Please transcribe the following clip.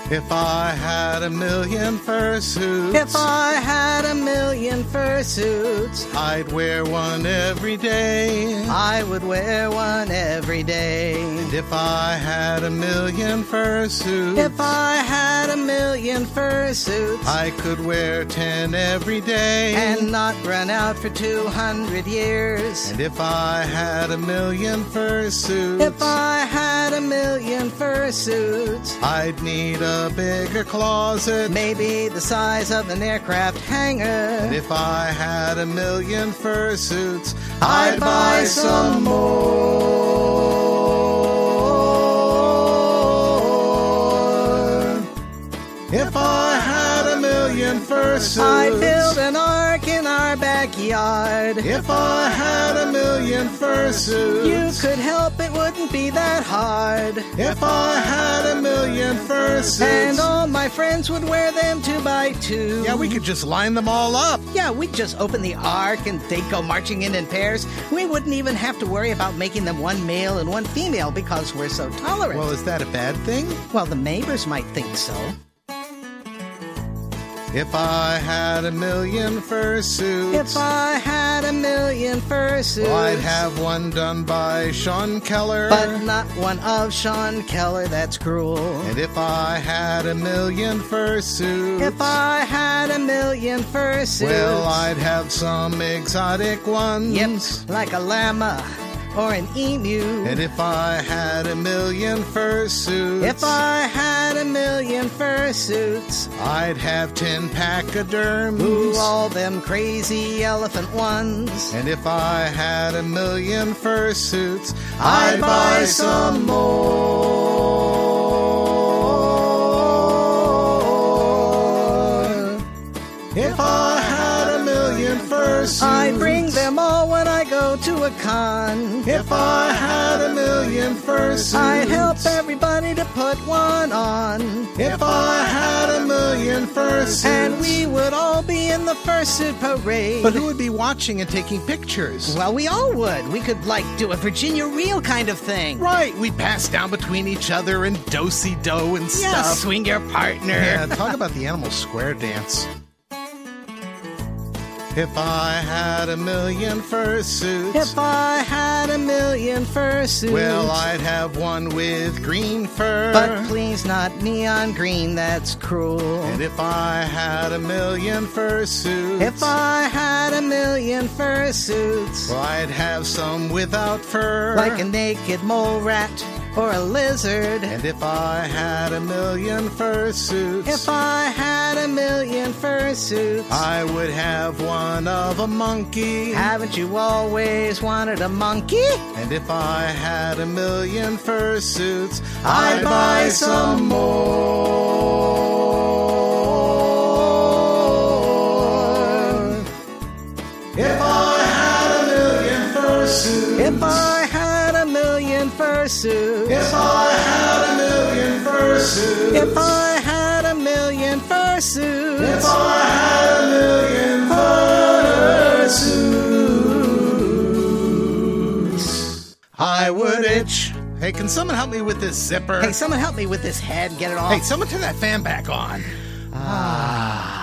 If I had a million fursuits, If I had a million fursuits, I'd wear one every day. I would wear one every day. And if I had a million fursuits, If I had a million fursuits, I could wear 10 every day. and not run out for 200 years. And if I had a million fursuits, If I had a million fursuits, I'd need a bigger closet. maybe the size of an aircraft hangar. And if I had a million fursuits, I'd buy some more. If I had a million fursuits, I'd build an ark in our backyard. If I had a million fursuits, You could help, it wouldn't be that hard. If I had a million fursuits, And all my friends would wear them 2 by 2. yeah, we could just line them all up. Yeah, we'd just open the ark and they'd go marching in pairs. We wouldn't even have to worry about making them one male and one female because we're so tolerant. Well, is that a bad thing? Well, the neighbors might think so. If I had a million fursuits, If I had a million fursuits, well, I'd have one done by Sean Keller. but not one of Sean Keller, that's cruel. And if I had a million fursuits, If I had a million fursuits, well, I'd have some exotic ones. yep, like a llama or an emu. And if I had a million fursuits, If I had a million fursuits, I'd have 10 pachyderms. ooh, all them crazy elephant ones. And if I had a million fursuits, I'd buy some more. If I had a million fursuits, I bring them all when I go to a con. If I had a million fursuits, I'd help everybody to put one on. If I had a million fursuits, And we would all be in the fursuit parade. but who would be watching and taking pictures? Well, we all would. We could, like, do a Virginia Reel kind of thing. Right, we'd pass down between each other and do-si-do and Yeah, stuff. swing your partner. Yeah, talk about the animal square dance. If I had a million fursuits, If I had a million fursuits, well, I'd have one with green fur. but please not neon green, that's cruel. And if I had a million fursuits, If I had a million fursuits, well, I'd have some without fur. like a naked mole rat or a lizard. And if I had a million fursuits, If I had a million fursuits, I would have one of a monkey. haven't you always wanted a monkey? And if I had a million fursuits, I'd buy some more. If I had a million fursuits, If I had a million fursuits, if I had a million fursuits, if I had a million fursuits, if I had a million fursuits, I would itch. Hey, can someone help me with this zipper? Hey, someone help me with this head, get it off. Hey, someone turn that fan back on. Ah.